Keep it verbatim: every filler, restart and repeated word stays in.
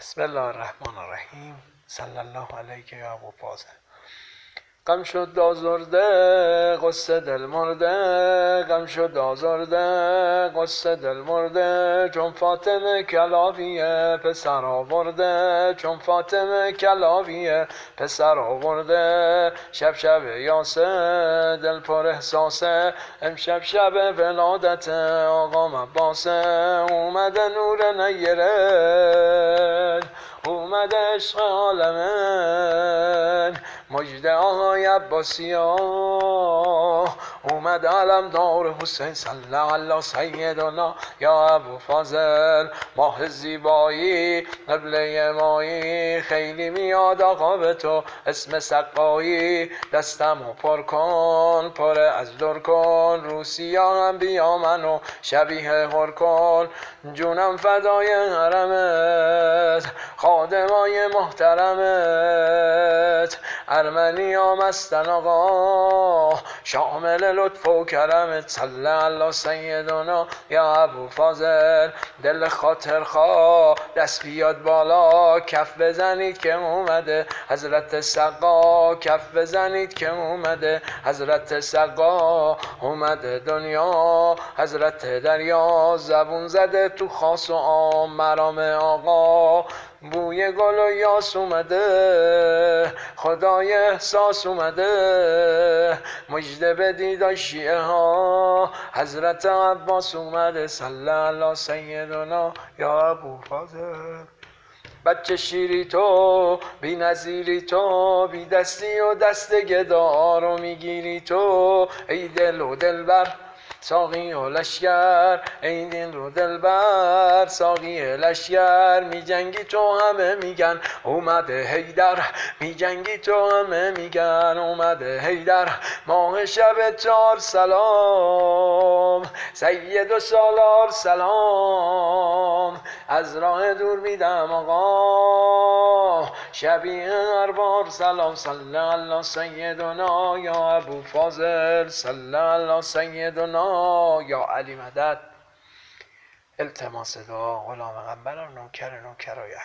بسم الله الرحمن الرحیم. صلی الله علیک یا ابو فاضل. غم شد آزرده قصه دل مرده، غم شد آزرده قصه دل مرده، چون فاطمه کلاویه پسر آورده، چون فاطمه کلاویه پسر آورده. شب شب یاسه دل پر احساسه، امشب شب ولادت آقا عباسه. اومده نور نیره، اومده عشق عالمه، مجده آقای عباسی ها، اومد علم دار حسین صلی علی سیدنا یا ابو فاضل. ماه زیبایی قبله مایی، خیلی میاد آقا به تو اسم سقایی. دستمو پر کن پر از در کن، روسیا هم بیا منو شبیه هر کن. جونم فدای حرمت خادمای محترمت، ارمنی ها مستن آقا شامل لطف و کرمت. صلی علی سیدنا یا ابو فاضل. دل خاطر خواه دست بیاد بالا، کف بزنید که اومده حضرت سقا، کف بزنید که اومده حضرت سقا. اومده دنیا حضرت دریا، زبون زده تو خاص و عام مرام آقا. بوی گل و یاس اومده، خدای احساس اومده، مجده بدید شیعه ها حضرت عباس اومده. صلی علی سیدنا یا ابو فاضل. بچه شیری تو بی نظیری تو، بی دستی و دست گدا رو میگیری تو. ای دل و دلبر ساقی و لشگر، ای دل و دلبر ساقی لشگر. می جنگی تو همه میگن اومده حیدر، می جنگی تو همه میگن اومده حیدر. ماه شب چار سلام، سید و سالار سلام، از راه دور میدم آقا شبیه هر بار سلام. صلی علی سیدنا یا ابو فاضل، صلی علی سیدنا یا علی مدد. التماس دعا غلام غنبر و نوکر نوکرای